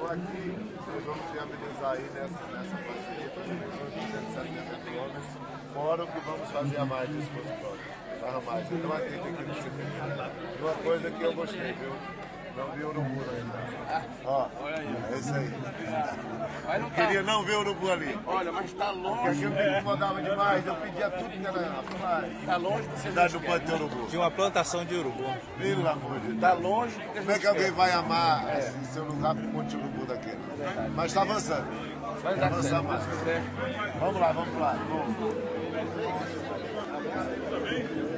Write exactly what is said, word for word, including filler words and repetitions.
Então aqui nós vamos viabilizar aí nessa, nessa parceria para duzentos e setenta quilômetros, fora o que vamos fazer a mais do esforço próprio. Para mais. Então aqui tem que ser. E uma coisa que eu gostei, viu? Não vi urubu ainda. Ó, é isso aí. Mas não tá. Queria não ver o urubu ali. Olha, mas tá Porque longe. aqui eu me incomodava demais, eu pedia tudo que era rapaz. Tá longe do Cidade não pode ter urubu. Tinha uma plantação de urubu. Pelo amor de Deus. Tá longe do que a Como é gente que alguém quer. vai amar é. esse seu lugar com um monte de urubu daquele? Mas está avançando. Vai dar Avançar certo, mais. se quiser. Vamos lá, vamos lá. Vamos.